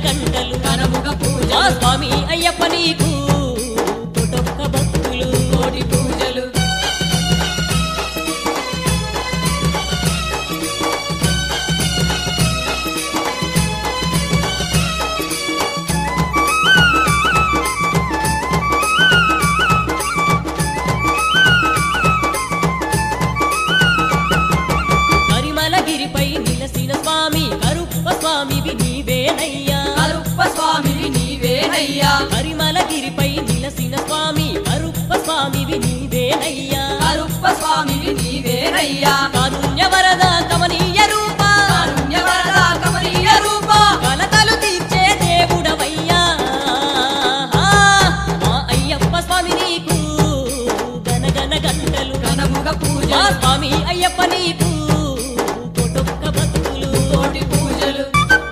గంటలు కనముగ పూజ ఆ స్వామి అయ్యప్ప నీకు కోటొక్క భక్తులు కోటి పూజలు కరిమలగిరిపై నిలసిన స్వామి కరుప్ప స్వామివి నీవేనయ్యా కరుప్ప స్వామివి నీవేనయ్యా కరిమలగిరిపై నిలసిన స్వామి కరుప్ప స్వామివి నీవేనయ్యా కరుప్ప స్వామివి నీవేనయ్యా కారుణ్య వరద కమనీయ రూప కారుణ్య వరద కమనీయ రూప కలతలు తీర్చే దేవుడవయ్యా మా అయ్యప్ప స్వామి నీకు గనగన గంటలు కనముగ పూజ మా స్వామి అయ్యప్ప నీకు కోటొక్క భక్తులు కోటి పూజలు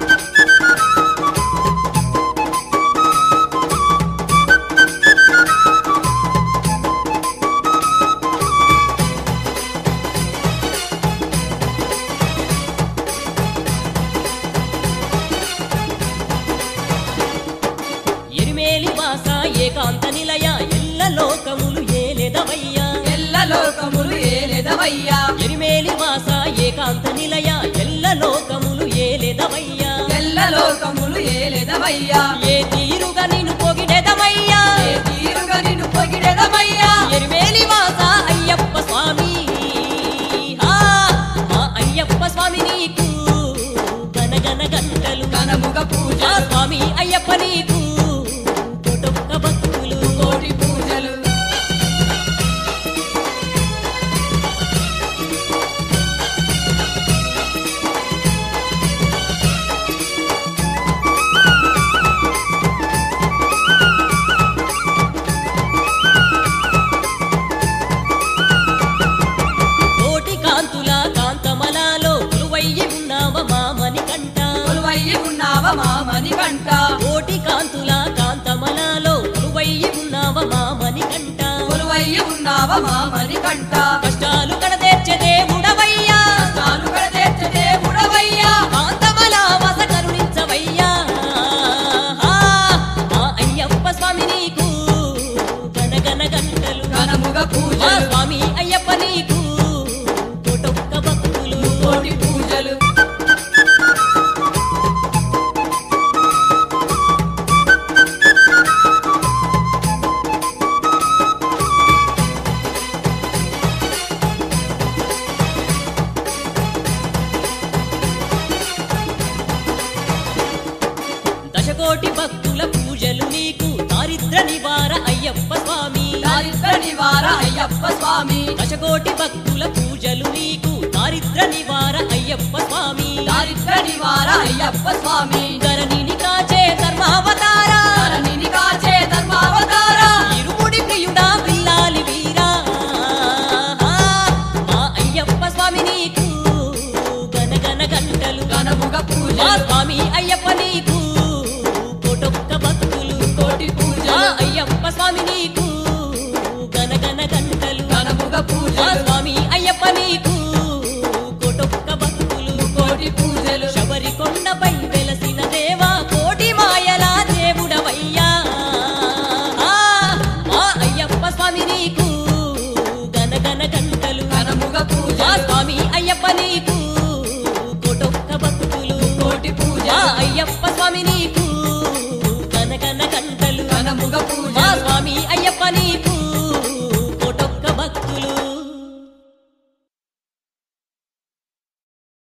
ఎరిమేలి వాస ఏకాంత నిలయ ఎల్ల లోకములు ఏలెదవయ్యా ఎల్ల లోకములు ఏలెదవయ్యా ఎరిమేలి వాస ఏకాంత నిలయ ఎల్ల లోకములు ఏలెదవయ్యా ఎల్ల లోకములు ఏలెదవయ్యా ఏ తీరుగా నిన్ను పొగిడెదవయ్యా ఏ తీరుగా నిన్ను పొగిడెదవయ్యా ఎరిమేలి వాస అయ్యప్ప స్వామి మా అయ్యప్ప స్వామి నీకు గనగన గంటలు కనముగ పూజ ఆ స్వామి అయ్యప్ప నీకు కోటొక్క భక్తులు కోటి పూజలు కోటి కాంతుల కాంతమలాలో కొలువయ్యి ఉన్నావ మామని కంట కొలువయ్యి ఉన్నావ మామని కంట కోటి కాంతుల కాంతమలాలో కొలువయ్యి ఉన్నావ మామని కంట కొలువయ్యి ఉన్నావ మామని కంట కష్టాలు కడతీర్చే దేవుడవయ్యా తాను కడతీర్చే దేవుడవయ్యా కాంతమల వస కరుణించవయ్యా మా అయ్యప్ప స్వామి నీకు గనగన గంటలు కనముగ మా పూజలు స్వామి అయ్యప్ప నీకు కోటొక్క భక్తులు కోటి పూజలు దశకోటి భక్తుల పూజలు నీకు దారిద్ర నివార అయ్యప్ప స్వామి దారిద్ర నివార అయ్యప్ప స్వామి దశకోటి భక్తుల పూజలు నీకు దారిద్ర నివార అయ్యప్ప స్వామి దారిద్ర నివార అయ్యప్ప స్వామి ధరణిని కాచే ధర్మావతార ధరణిని కాచే ధర్మావతార ఇరుముడి ప్రియుడా బిల్లాలి వీరా మా అయ్యప్ప స్వామి నీకు గనగన గంటలు కనముగ మా పూజలు స్వామి అయ్యప్ప నీకు కోటొక్క భక్తులు కోటి మా పూజలు అయ్యప్ప స్వామి నీకు గనగన గంటలు కనముగ మా పూజలు స్వామి అయ్యప్ప నీకు కోటొక్క భక్తులు కోటి పూజలు శబరి కొండపై వెలసిన దేవా కోటి మాయల దేవుడవయ్యా మా అయ్యప్ప స్వామి నీకు గనగన గంటలు కనముగ మా పూజలు స్వామి అయ్యప్ప నీకు కోటొక్క భక్తులు కోటి మా పూజలు అయ్యప్ప స్వామి నీకు గనగన గంటలు కనముగ మా పూజలు